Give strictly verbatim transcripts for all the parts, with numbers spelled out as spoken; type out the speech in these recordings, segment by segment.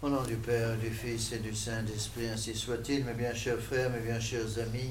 Au nom du Père, du Fils et du Saint-Esprit, ainsi soit-il. Mes bien chers frères, mes bien chers amis,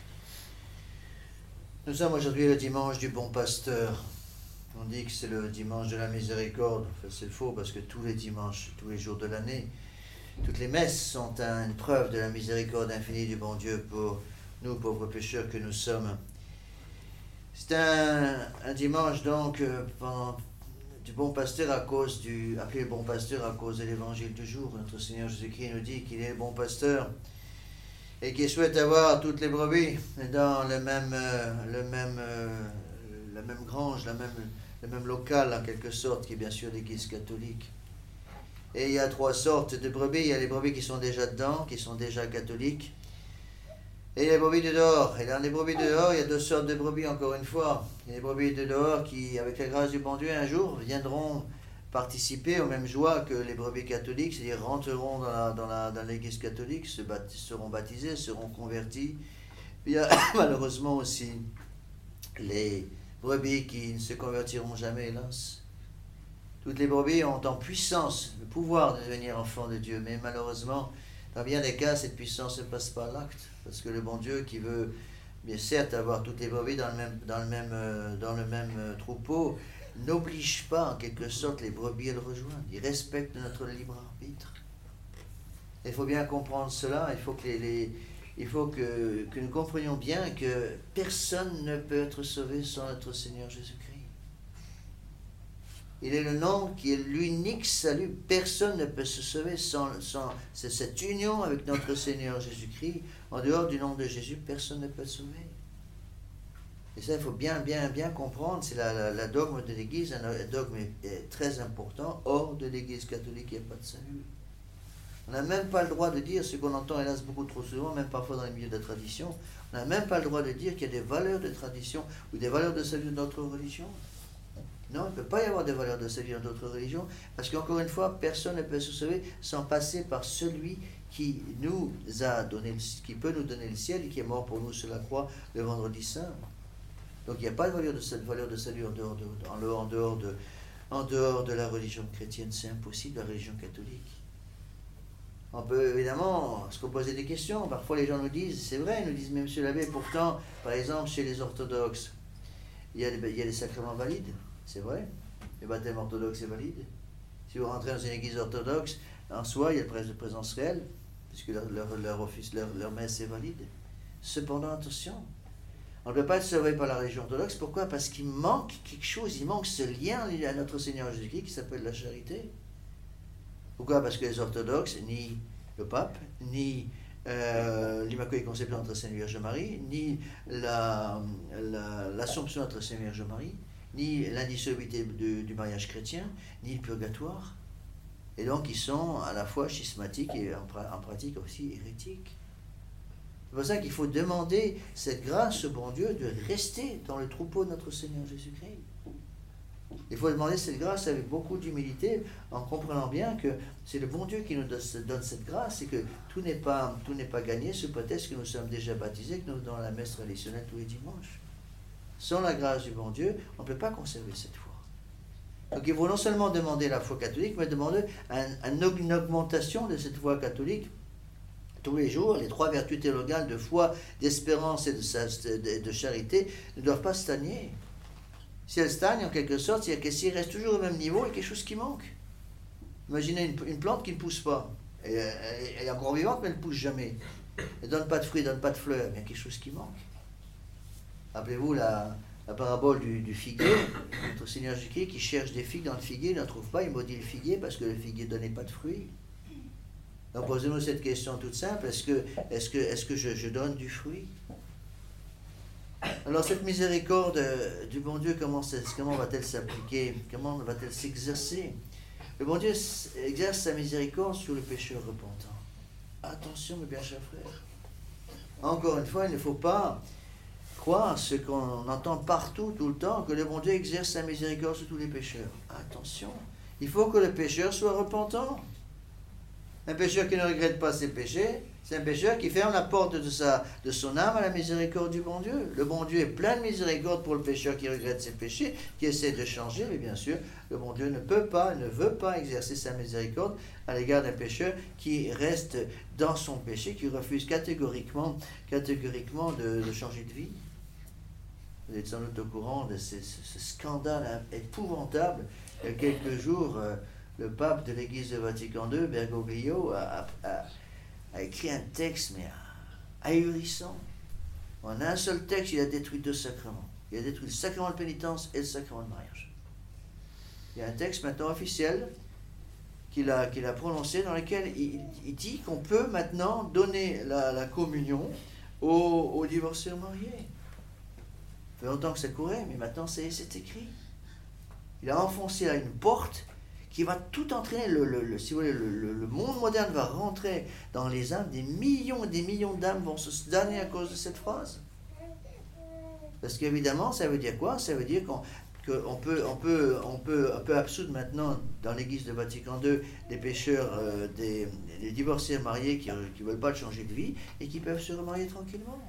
nous sommes aujourd'hui le dimanche du Bon Pasteur. On dit que c'est le dimanche de la miséricorde. Enfin, c'est faux parce que tous les dimanches, tous les jours de l'année, toutes les messes sont une preuve de la miséricorde infinie du bon Dieu pour nous, pauvres pécheurs que nous sommes. C'est un, un dimanche donc euh, pendant, du Bon Pasteur à cause du, appelé le Bon Pasteur à cause de l'évangile du jour. Notre Seigneur Jésus-Christ nous dit qu'il est le Bon Pasteur et qu'il souhaite avoir toutes les brebis dans le même, euh, le même, euh, la même grange, la même, le même local en quelque sorte, qui est bien sûr l'Église catholique. Et il y a trois sortes de brebis. Il y a les brebis qui sont déjà dedans, qui sont déjà catholiques. Et les brebis de dehors. Et dans les brebis de dehors, il y a deux sortes de brebis, encore une fois. Il y a les brebis de dehors qui, avec la grâce du bon Dieu, un jour viendront participer aux mêmes joies que les brebis catholiques, c'est-à-dire rentreront dans, la, dans, la, dans l'église catholique, se bat, seront baptisés, seront convertis. Il y a malheureusement aussi les brebis qui ne se convertiront jamais, hélas. Toutes les brebis ont en puissance le pouvoir de devenir enfants de Dieu, mais malheureusement, dans bien des cas, cette puissance ne passe pas à l'acte, parce que le bon Dieu qui veut, bien certes, avoir toutes les brebis dans le même, dans le même, euh, dans le même euh, troupeau, n'oblige pas en quelque sorte les brebis à le rejoindre. Il respecte notre libre arbitre. Il faut bien comprendre cela. Il faut que, les, les, il faut que, que nous comprenions bien que personne ne peut être sauvé sans notre Seigneur Jésus-Christ. Il est le nom qui est l'unique salut. Personne ne peut se sauver sans, sans cette union avec notre Seigneur Jésus-Christ. En dehors du nom de Jésus, personne ne peut se sauver. Et ça, il faut bien, bien, bien comprendre. C'est la, la, la dogme de l'Église, un dogme est très important. Hors de l'Église catholique, il n'y a pas de salut. On n'a même pas le droit de dire, ce qu'on entend hélas beaucoup trop souvent, même parfois dans les milieux de la tradition, on n'a même pas le droit de dire qu'il y a des valeurs de tradition ou des valeurs de salut dans notre religion. Non, il ne peut pas y avoir de valeurs de salut dans d'autres religions, parce qu'encore une fois, personne ne peut se sauver sans passer par celui qui nous a donné, qui peut nous donner le ciel et qui est mort pour nous sur la croix le vendredi saint. Donc il n'y a pas de valeur de cette valeur de salut en dehors de, en dehors, en dehors de, en dehors de la religion chrétienne. C'est impossible, la religion catholique. On peut évidemment se poser des questions. Parfois les gens nous disent, c'est vrai, ils nous disent, mais monsieur l'abbé, pourtant, par exemple, chez les orthodoxes, il y a des, il y a des sacrements valides. C'est vrai, le baptême orthodoxe est valide. Si vous rentrez dans une église orthodoxe, en soi, il y a la présence réelle, puisque leur, leur, leur office, leur, leur messe est valide. Cependant, attention, on ne peut pas être sauvé par la religion orthodoxe. Pourquoi? Parce qu'il manque quelque chose, il manque ce lien à notre Seigneur Jésus-Christ qui s'appelle la charité. Pourquoi? Parce que les orthodoxes, ni le pape, ni euh, l'Immaculée Conception de notre Sainte Vierge Marie, ni la, la, l'Assomption de notre Sainte Vierge Marie, ni l'indissolubilité du, du mariage chrétien, ni le purgatoire. Et donc ils sont à la fois schismatiques et en, pra, en pratique aussi hérétiques. C'est pour ça qu'il faut demander cette grâce au bon Dieu de rester dans le troupeau de notre Seigneur Jésus-Christ. Il faut demander cette grâce avec beaucoup d'humilité, en comprenant bien que c'est le bon Dieu qui nous donne cette grâce et que tout n'est pas, tout n'est pas gagné sous prétexte que nous sommes déjà baptisés, que nous dans la messe traditionnelle tous les dimanches. Sans la grâce du bon Dieu, on ne peut pas conserver cette foi. Donc il faut non seulement demander la foi catholique, mais demander un, un, une augmentation de cette foi catholique tous les jours. Les trois vertus théologales de foi, d'espérance et de, de, de charité ne doivent pas stagner. Si elles stagnent, en quelque sorte, c'est-à-dire que s'ils restent toujours au même niveau, il y a quelque chose qui manque. Imaginez une, une plante qui ne pousse pas. Elle, elle, elle est encore vivante, mais elle ne pousse jamais. Elle ne donne pas de fruits, elle ne donne pas de fleurs. Il y a quelque chose qui manque. Rappelez-vous la, la parabole du, du figuier, notre Seigneur Jésus-Christ qui cherche des figues dans le figuier, il n'en trouve pas, il maudit le figuier parce que le figuier ne donnait pas de fruits. Donc posez-nous cette question toute simple, est-ce que, est-ce que, est-ce que je, je donne du fruit? Alors cette miséricorde du bon Dieu, comment, comment va-t-elle s'appliquer? Comment va-t-elle s'exercer? Le bon Dieu exerce sa miséricorde sur le pécheur repentant. Attention mes bien chers frères. Encore une fois, il ne faut pas croire ce qu'on entend partout, tout le temps, que le bon Dieu exerce sa miséricorde sur tous les pécheurs. Attention, il faut que le pécheur soit repentant. Un pécheur qui ne regrette pas ses péchés, C'est un pécheur qui ferme la porte de, sa, de son âme à la miséricorde du bon Dieu. Le bon Dieu est plein de miséricorde pour le pécheur qui regrette ses péchés, qui essaie de changer, mais bien sûr, le bon Dieu ne peut pas, ne veut pas exercer sa miséricorde à l'égard d'un pécheur qui reste dans son péché, qui refuse catégoriquement, catégoriquement de, de changer de vie. Vous êtes sans doute au courant de ce, ce, ce scandale épouvantable. Il y a quelques jours, euh, le pape de l'Église de Vatican deux, Bergoglio, a, a, a écrit un texte, mais ahurissant. En un seul texte, il a détruit deux sacrements. Il a détruit le sacrement de pénitence et le sacrement de mariage. Il y a un texte maintenant officiel qu'il a, qu'il a prononcé dans lequel il, il dit qu'on peut maintenant donner la, la communion aux, aux divorcés ou mariés. Ça fait longtemps que ça courait, mais maintenant c'est, c'est écrit. Il a enfoncé là une porte qui va tout entraîner. Le, le, le, si vous voulez, le, le, le monde moderne va rentrer dans les âmes. Des millions et des millions d'âmes vont se damner à cause de cette phrase. Parce qu'évidemment, ça veut dire quoi? Ça veut dire qu'on qu'on peut, on peut, on peut, on peut absoudre maintenant dans l'Église de Vatican deux des pécheurs, euh, des, des divorcés mariés qui ne veulent pas changer de vie et qui peuvent se remarier tranquillement.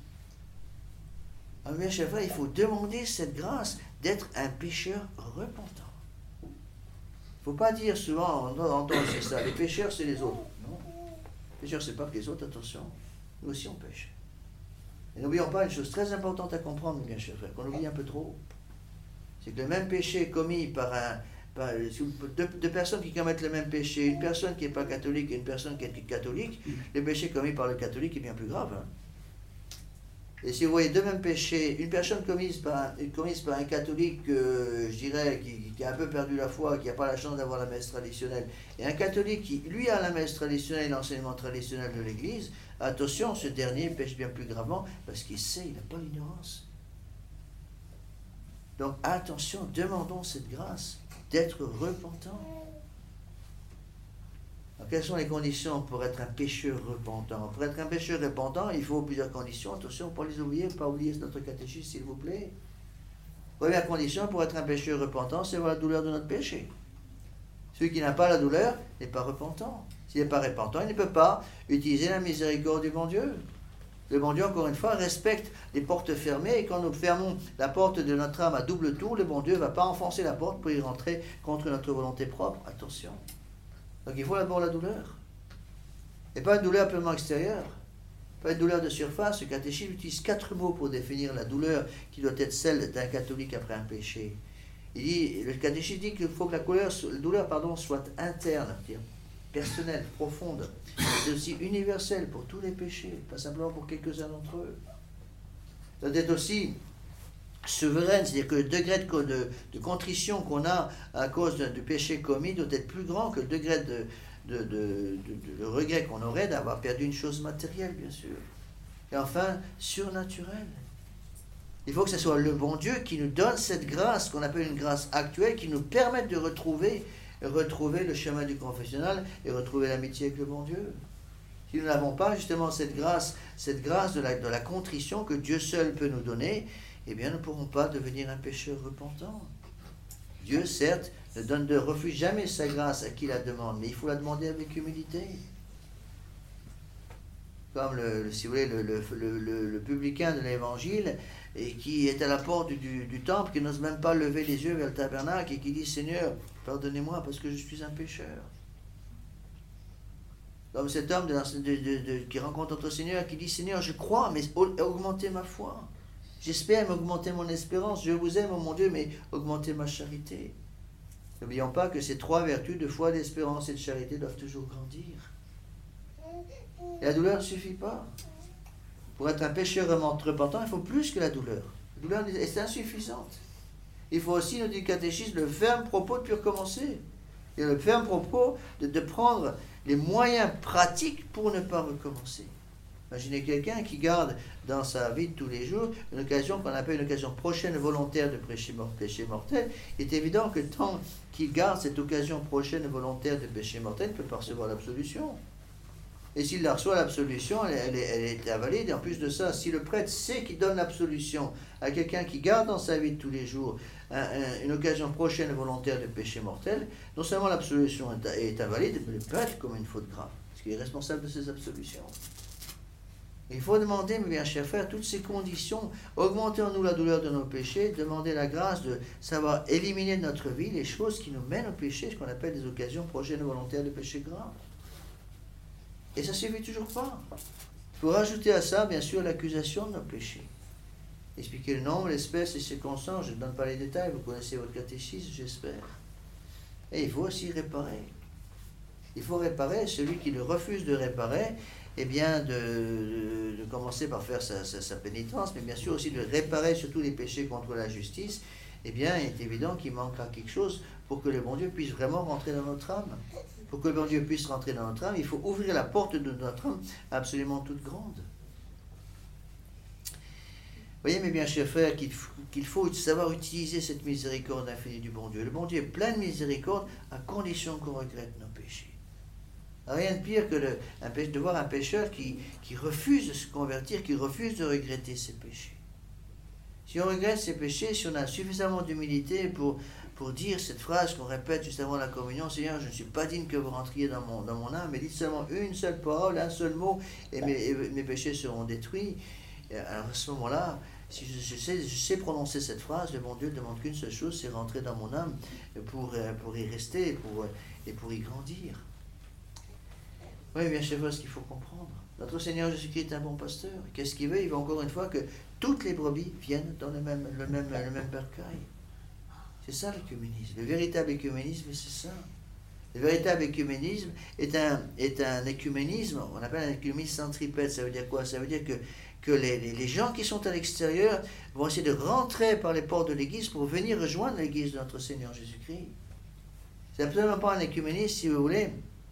Ah bien, chef, il faut demander cette grâce d'être un pécheur repentant. Il ne faut pas dire souvent, on entend c'est ça, les pécheurs c'est les autres. Non, les pécheurs c'est pas que les autres, attention, nous aussi on pêche. Et n'oublions pas une chose très importante à comprendre, bien chers frères, qu'on oublie un peu trop, c'est que le même péché commis par, un, par deux, deux personnes qui commettent le même péché, une personne qui n'est pas catholique et une personne qui est catholique, le péché commis par le catholique est bien plus grave. Hein. Et si vous voyez deux mêmes péchés, une personne commise par un, commise par un catholique, euh, je dirais, qui, qui a un peu perdu la foi, qui n'a pas la chance d'avoir la messe traditionnelle, et un catholique qui, lui, a la messe traditionnelle et l'enseignement traditionnel de l'Église, attention, ce dernier pêche bien plus gravement, parce qu'il sait, il n'a pas l'ignorance. Donc attention, demandons cette grâce d'être repentant. Alors, quelles sont les conditions pour être un pécheur repentant? Pour être un pécheur repentant, il faut plusieurs conditions. Attention, pour les oublier, pas oublier notre catéchisme, s'il vous plaît. Première condition pour être un pécheur repentant, c'est avoir la douleur de notre péché. Celui qui n'a pas la douleur n'est pas repentant. S'il n'est pas repentant, il ne peut pas utiliser la miséricorde du bon Dieu. Le bon Dieu, encore une fois, respecte les portes fermées, et quand nous fermons la porte de notre âme à double tour, le bon Dieu ne va pas enfoncer la porte pour y rentrer contre notre volonté propre. Attention. Donc il faut d'abord la douleur. Et pas une douleur purement extérieure. Pas une douleur de surface. Le catéchisme utilise quatre mots pour définir la douleur qui doit être celle d'un catholique après un péché. Il dit, le catéchisme dit qu'il faut que la, couleur, la douleur pardon, soit interne, c'est-à-dire personnelle, profonde, mais aussi universelle pour tous les péchés, pas simplement pour quelques-uns d'entre eux. Ça doit être aussi souveraine, c'est-à-dire que le degré de, de, de contrition qu'on a à cause de, du péché commis doit être plus grand que le degré de, de, de, de, de, de regret qu'on aurait d'avoir perdu une chose matérielle, bien sûr. Et enfin, surnaturelle. Il faut que ce soit le bon Dieu qui nous donne cette grâce, qu'on appelle une grâce actuelle, qui nous permette de retrouver, retrouver le chemin du confessionnal et retrouver l'amitié avec le bon Dieu. Si nous n'avons pas justement cette grâce, cette grâce de la, de la contrition que Dieu seul peut nous donner, eh bien nous ne pourrons pas devenir un pécheur repentant. Dieu, certes, ne donne de refuse jamais sa grâce à qui la demande, mais il faut la demander avec humilité. Comme, le, si vous voulez, le, le, le, le, le publicain de l'Évangile, et qui est à la porte du, du, du temple, qui n'ose même pas lever les yeux vers le tabernacle, et qui dit « Seigneur, pardonnez-moi parce que je suis un pécheur ». Comme cet homme de, de, de, de, qui rencontre notre Seigneur, qui dit « Seigneur, je crois, mais augmentez ma foi. J'espère, mais augmentez mon espérance. Je vous aime, oh mon Dieu, mais augmentez ma charité. » N'oublions pas que ces trois vertus de foi, d'espérance et de charité doivent toujours grandir. Et la douleur ne suffit pas. Pour être un pécheur repentant, il faut plus que la douleur. La douleur est insuffisante. Il faut aussi, nous dit le catéchisme, le ferme propos de plus recommencer. Et le ferme propos de, de prendre les moyens pratiques pour ne pas recommencer. Imaginez quelqu'un qui garde dans sa vie de tous les jours une occasion qu'on appelle une occasion prochaine volontaire de péché, péché mortel. Il est évident que tant qu'il garde cette occasion prochaine volontaire de péché mortel, il ne peut pas recevoir l'absolution. Et s'il la reçoit, l'absolution, elle, elle, elle est invalide. Et en plus de ça, si le prêtre sait qu'il donne l'absolution à quelqu'un qui garde dans sa vie de tous les jours un, un, une occasion prochaine volontaire de péché mortel, non seulement l'absolution est, est invalide, mais le prêtre comme une faute grave. Parce qu'il est responsable de ses absolutions. Il faut demander, mes bien chers frères, toutes ces conditions, augmenter en nous la douleur de nos péchés, demander la grâce de savoir éliminer de notre vie les choses qui nous mènent au péché, ce qu'on appelle des occasions projets volontaires de péché grave. Et ça ne suffit toujours pas. Il faut rajouter à ça, bien sûr, l'accusation de nos péchés. Expliquer le nombre, l'espèce et les circonstances, je ne donne pas les détails, vous connaissez votre catéchisme, j'espère. Et il faut aussi réparer. Il faut réparer, celui qui le refuse de réparer, eh bien, de, de, de commencer par faire sa, sa, sa pénitence, mais bien sûr aussi de réparer surtout les péchés contre la justice, eh bien, il est évident qu'il manquera quelque chose pour que le bon Dieu puisse vraiment rentrer dans notre âme. Pour que le bon Dieu puisse rentrer dans notre âme, il faut ouvrir la porte de notre âme absolument toute grande. Voyez, mes bien chers frères, qu'il qu'il faut savoir utiliser cette miséricorde infinie du bon Dieu. Le bon Dieu est plein de miséricorde à condition qu'on regrette nos péchés. Rien de pire que le, un, de voir un pécheur qui, qui refuse de se convertir, qui refuse de regretter ses péchés. Si on regrette ses péchés, si on a suffisamment d'humilité pour, pour dire cette phrase qu'on répète juste avant la communion, Seigneur, je ne suis pas digne que vous rentriez dans mon, dans mon âme, mais dites seulement une seule parole, un seul mot, et mes, et mes péchés seront détruits. Et alors à ce moment-là, si je, je, sais, je sais prononcer cette phrase, le bon Dieu ne demande qu'une seule chose, c'est rentrer dans mon âme pour, pour y rester pour, et pour y grandir. Oui, bien sûr, ce qu'il faut comprendre. Notre Seigneur Jésus-Christ est un bon pasteur. Qu'est-ce qu'il veut? Il veut encore une fois que toutes les brebis viennent dans le même, le même, le même bercail. C'est ça l'œcuménisme. Le véritable écuménisme, c'est ça. Le véritable écuménisme est un, est un écuménisme, on appelle un écuménisme centripète. Ça veut dire quoi? Ça veut dire que, que les, les, les gens qui sont à l'extérieur vont essayer de rentrer par les portes de l'Église pour venir rejoindre l'Église de notre Seigneur Jésus-Christ. C'est absolument pas un écuménisme, si vous voulez,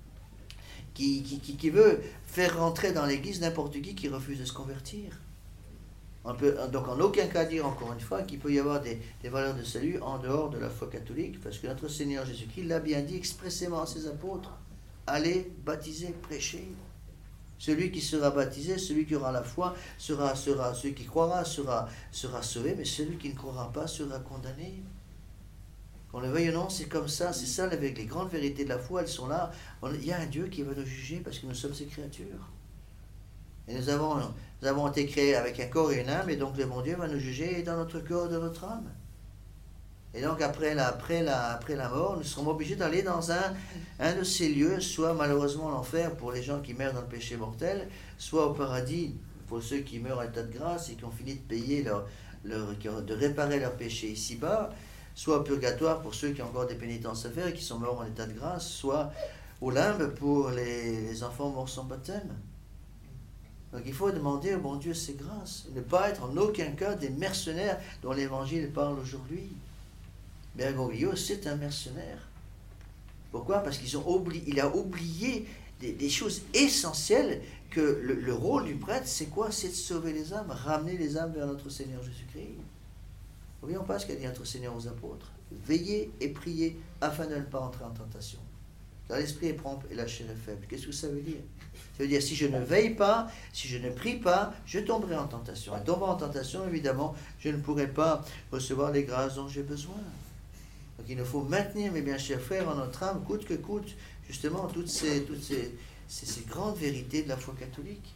Qui, qui, qui veut faire rentrer dans l'Église n'importe qui qui refuse de se convertir. On peut donc en aucun cas dire, encore une fois, qu'il peut y avoir des, des valeurs de salut en dehors de la foi catholique, parce que notre Seigneur Jésus-Christ l'a bien dit expressément à ses apôtres, allez, baptiser, prêcher. Celui qui sera baptisé, celui qui aura la foi, sera, sera, celui qui croira sera, sera sauvé, mais celui qui ne croira pas sera condamné. Qu'on le veuille ou non, c'est comme ça, c'est ça avec les grandes vérités de la foi, elles sont là. Il y a un Dieu qui va nous juger parce que nous sommes ses créatures. Et nous avons, nous avons été créés avec un corps et une âme, et donc le bon Dieu va nous juger dans notre corps, dans notre âme. Et donc après la, après la, après la mort, nous serons obligés d'aller dans un, un de ces lieux, soit malheureusement l'enfer pour les gens qui meurent dans le péché mortel, soit au paradis pour ceux qui meurent en état de grâce et qui ont fini de payer leur, leur, de réparer leur péché ici-bas, soit au purgatoire pour ceux qui ont encore des pénitences à faire et qui sont morts en état de grâce, soit au limbe pour les, les enfants morts sans baptême. Donc il faut demander au bon Dieu ses grâces, et ne pas être en aucun cas des mercenaires dont l'Évangile parle aujourd'hui. Bergoglio, c'est un mercenaire. Pourquoi? Parce qu'ils ont oublié, il a oublié des, des choses essentielles, que le, le rôle du prêtre, c'est quoi? C'est de sauver les âmes, ramener les âmes vers notre Seigneur Jésus-Christ. N'oublions pas ce qu'a dit notre Seigneur aux apôtres. Veillez et priez afin de ne pas entrer en tentation. Car l'esprit est prompt et la chair est faible. Qu'est-ce que ça veut dire? Ça veut dire si je ne veille pas, si je ne prie pas, je tomberai en tentation. Et tombant en tentation, évidemment, je ne pourrai pas recevoir les grâces dont j'ai besoin. Donc il nous faut maintenir, mes bien chers frères, en notre âme, coûte que coûte, justement, toutes ces, toutes ces, ces, ces grandes vérités de la foi catholique.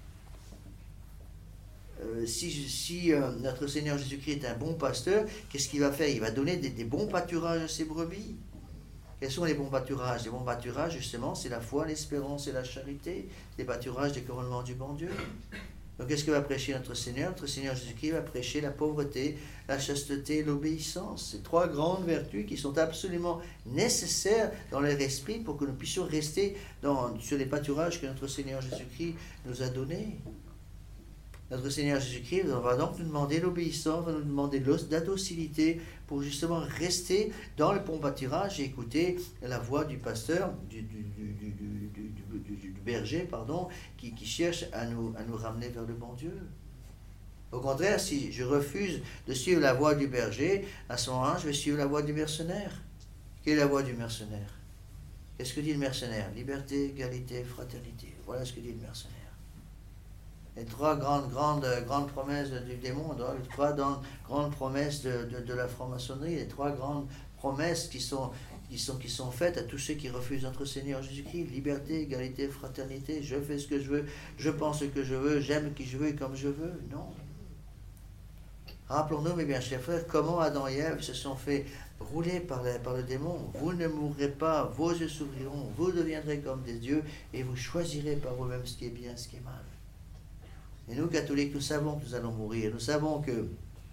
Euh, si si euh, notre Seigneur Jésus-Christ est un bon pasteur, qu'est-ce qu'il va faire? Il va donner des, des bons pâturages à ses brebis. Quels sont les bons pâturages? Les bons pâturages, justement, c'est la foi, l'espérance et la charité. Les pâturages des couronnements du bon Dieu. Donc, qu'est-ce que va prêcher notre Seigneur? Notre Seigneur Jésus-Christ va prêcher la pauvreté, la chasteté et l'obéissance. Ces trois grandes vertus qui sont absolument nécessaires dans leur esprit pour que nous puissions rester dans, sur les pâturages que notre Seigneur Jésus-Christ nous a donnés. Notre Seigneur Jésus-Christ va donc nous demander l'obéissance, va nous demander la docilité pour justement rester dans le bon pâturage et écouter la voix du pasteur, du, du, du, du, du, du, du berger, pardon, qui, qui cherche à nous, à nous ramener vers le bon Dieu. Au contraire, si je refuse de suivre la voie du berger, à ce moment-là, je vais suivre la voie du mercenaire. Quelle est la voie du mercenaire? Qu'est-ce que dit le mercenaire? Liberté, égalité, fraternité. Voilà ce que dit le mercenaire. Les trois grandes, grandes, grandes promesses du démon, les trois grandes promesses de, de, de la franc-maçonnerie, les trois grandes promesses qui sont, qui sont, qui sont faites à tous ceux qui refusent notre Seigneur Jésus-Christ. Liberté, égalité, fraternité, je fais ce que je veux, je pense ce que je veux, j'aime qui je veux et comme je veux. Non. Rappelons-nous, mes bien chers frères, comment Adam et Ève se sont fait rouler par, la, par le démon. Vous ne mourrez pas, vos yeux s'ouvriront, vous deviendrez comme des dieux et vous choisirez par vous-même ce qui est bien, ce qui est mal. Et nous, catholiques, nous savons que nous allons mourir. Nous savons que,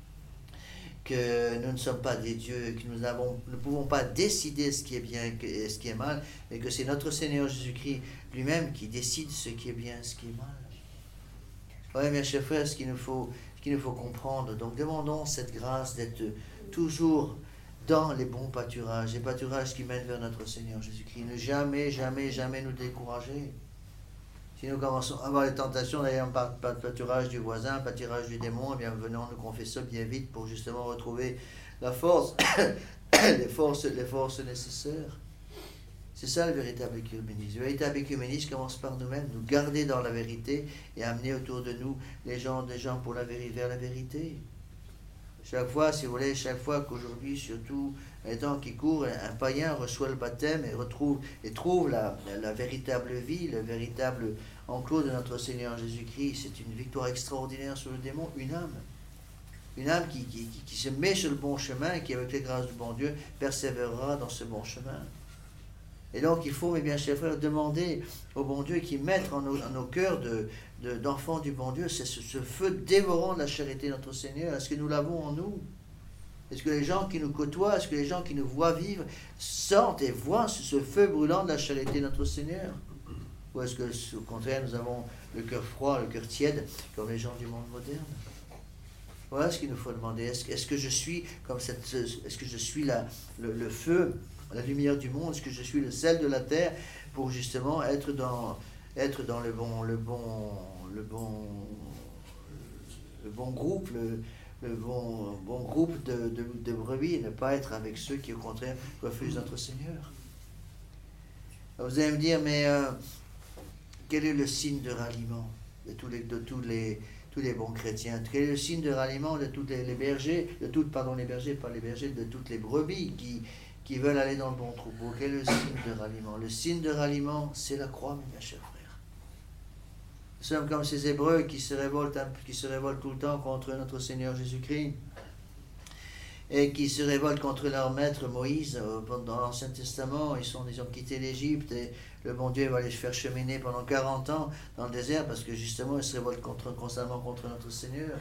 que nous ne sommes pas des dieux, que nous avons, ne pouvons pas décider ce qui est bien et ce qui est mal, mais que c'est notre Seigneur Jésus-Christ lui-même qui décide ce qui est bien et ce qui est mal. Oui, mes chers frères, ce qu'il nous faut, ce qu'il nous faut comprendre. Donc, demandons cette grâce d'être toujours dans les bons pâturages, les pâturages qui mènent vers notre Seigneur Jésus-Christ. Ne jamais, jamais, jamais nous décourager. Si nous commençons à avoir les tentations d'aller en pâturage du voisin, pâturage du démon, eh bien venons nous confesser bien vite pour justement retrouver la force, les forces, les forces nécessaires. C'est ça le véritable écuménisme. Le véritable écuménisme commence par nous-mêmes, nous garder dans la vérité et amener autour de nous les gens, des gens pour la vérité, vers la vérité. Chaque fois, si vous voulez, chaque fois qu'aujourd'hui, surtout les temps qui courent, un païen reçoit le baptême et retrouve et trouve la, la, la véritable vie, le véritable enclos de notre Seigneur Jésus-Christ, c'est une victoire extraordinaire sur le démon, une âme. Une âme qui, qui, qui, qui se met sur le bon chemin et qui, avec les grâces du bon Dieu, persévérera dans ce bon chemin. Et donc, il faut, mes bien chers frères, demander au bon Dieu qui mette en nos, en nos cœurs de, de, d'enfants du bon Dieu, c'est ce, ce feu dévorant de la charité de notre Seigneur. Est-ce que nous l'avons en nous? Est-ce que les gens qui nous côtoient, est-ce que les gens qui nous voient vivre sentent et voient ce, ce feu brûlant de la charité de notre Seigneur? Ou est-ce que, au contraire, nous avons le cœur froid, le cœur tiède, comme les gens du monde moderne? Voilà ce qu'il nous faut demander. Est-ce, est-ce que je suis comme cette, est-ce que je suis la, le, le feu, la lumière du monde? Est-ce que je suis le sel de la terre pour justement être dans, être dans le bon, le bon, le bon, le bon groupe, le, le bon, bon groupe de, de, de brebis, et ne pas être avec ceux qui au contraire refusent notre Seigneur? Alors vous allez me dire, mais euh, quel est le signe de ralliement de tous les, de tous les tous les bons chrétiens? Quel est le signe de ralliement de tous les, les bergers, de toutes, pardon, les bergers, pas les bergers, de toutes les brebis qui, qui veulent aller dans le bon troupeau? Quel est le signe de ralliement? Le signe de ralliement, c'est la croix, mes chers frères. Nous sommes comme ces Hébreux qui se révoltent, qui se révoltent tout le temps contre notre Seigneur Jésus-Christ et qui se révoltent contre leur maître Moïse. Dans l'Ancien Testament, ils, sont, ils ont quitté l'Égypte et le bon Dieu va les faire cheminer pendant quarante ans dans le désert parce que justement ils se révoltent contre, constamment contre notre Seigneur.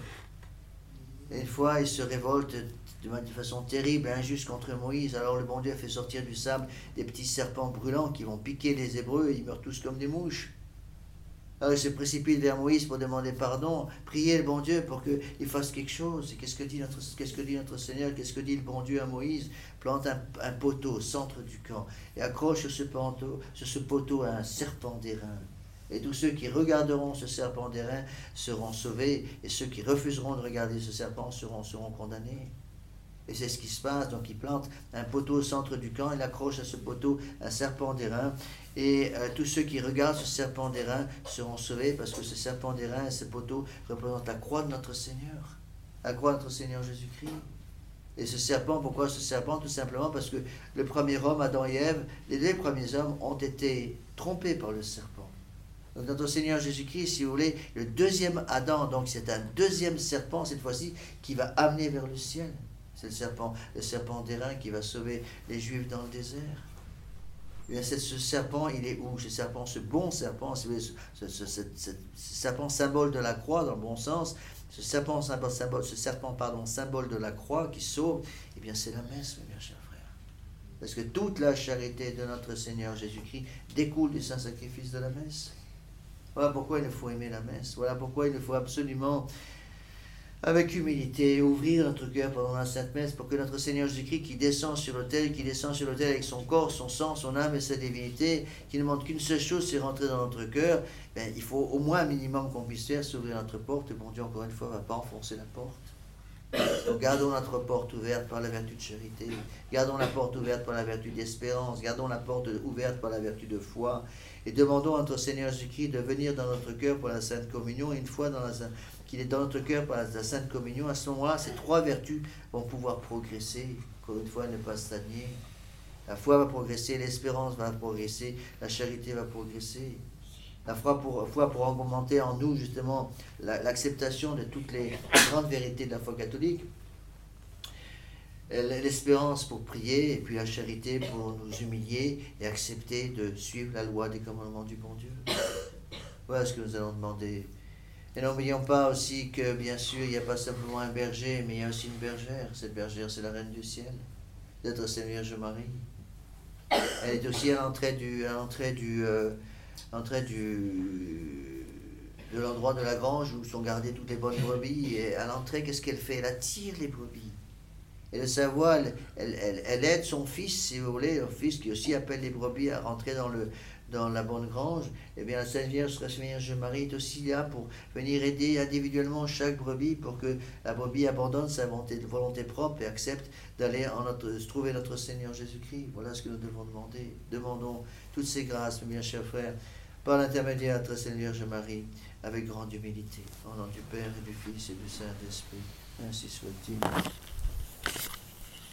Et une fois, ils se révoltent de façon terrible et injuste contre Moïse. Alors le bon Dieu fait sortir du sable des petits serpents brûlants qui vont piquer les Hébreux et ils meurent tous comme des mouches. Alors il se précipite vers Moïse pour demander pardon, prier le bon Dieu pour qu'il fasse quelque chose. Et qu'est-ce que dit notre, qu'est-ce que dit notre Seigneur? Qu'est-ce que dit le bon Dieu à Moïse? Plante un, un poteau au centre du camp et accroche sur ce, poteau, sur ce poteau un serpent d'airain. Et tous ceux qui regarderont ce serpent d'airain seront sauvés, et ceux qui refuseront de regarder ce serpent seront, seront condamnés. Et c'est ce qui se passe. Donc il plante un poteau au centre du camp, il accroche à ce poteau un serpent d'airain, et euh, tous ceux qui regardent ce serpent d'airain seront sauvés, parce que ce serpent d'airain et ce poteau représentent la croix de notre Seigneur, la croix de notre Seigneur Jésus-Christ. Et ce serpent, pourquoi ce serpent? Tout simplement parce que le premier homme, Adam et Ève, les deux premiers hommes ont été trompés par le serpent. Donc notre Seigneur Jésus-Christ, si vous voulez, le deuxième Adam, donc c'est un deuxième serpent cette fois-ci qui va amener vers le ciel. C'est le serpent, le serpent d'airain qui va sauver les Juifs dans le désert. Et bien, ce serpent, il est où? Ce serpent, ce bon serpent, ce, ce, ce, ce, ce serpent symbole de la croix dans le bon sens, ce serpent symbole, symbole, ce serpent pardon, symbole de la croix qui sauve, eh bien c'est la messe, mes bien chers frères. Parce que toute la charité de notre Seigneur Jésus-Christ découle du saint sacrifice de la messe. Voilà pourquoi il nous faut aimer la messe. Voilà pourquoi il nous faut absolument, avec humilité, ouvrir notre cœur pendant la Sainte Messe pour que notre Seigneur Jésus-Christ qui descend sur l'autel, qui descend sur l'autel avec son corps, son sang, son âme et sa divinité, qui ne demande qu'une seule chose, c'est rentrer dans notre cœur, ben, il faut au moins un minimum qu'on puisse faire, s'ouvrir notre porte. Et bon Dieu, encore une fois, ne va pas enfoncer la porte. Donc gardons notre porte ouverte par la vertu de charité, gardons la porte ouverte par la vertu d'espérance, gardons la porte ouverte par la vertu de foi, et demandons à notre Seigneur Jésus-Christ de venir dans notre cœur pour la Sainte Communion. Et une fois dans la, qu'il est dans notre cœur pour la, la Sainte Communion, à ce moment-là, ces trois vertus vont pouvoir progresser, encore une fois, ne pas stagner. La foi va progresser, l'espérance va progresser, la charité va progresser. La foi pour, foi pour augmenter en nous justement la, l'acceptation de toutes les grandes vérités de la foi catholique. L'espérance pour prier, et puis la charité pour nous humilier et accepter de suivre la loi des commandements du bon Dieu. Voilà ce que nous allons demander. Et n'oublions pas aussi que, bien sûr, il n'y a pas simplement un berger, mais il y a aussi une bergère. Cette bergère, c'est la Reine du Ciel, notre Sainte Vierge Marie. Elle est aussi à l'entrée du, à l'entrée du, euh, l'entrée du, de l'endroit de la grange où sont gardées toutes les bonnes brebis. Et à l'entrée, qu'est-ce qu'elle fait? Elle attire les brebis. Et de sa voix, elle, elle, elle, elle aide son fils, si vous voulez, son fils qui aussi appelle les brebis à rentrer dans, le, dans la bonne grange. Eh bien, la Sainte Vierge, la Sainte Vierge Marie est aussi là pour venir aider individuellement chaque brebis pour que la brebis abandonne sa volonté, volonté propre et accepte d'aller en notre, se trouver notre Seigneur Jésus-Christ. Voilà ce que nous devons demander. Demandons toutes ces grâces, mes bien chers frères, par l'intermédiaire de notre Sainte Vierge Marie, avec grande humilité. Au nom du Père et du Fils et du Saint-Esprit. Ainsi soit-il.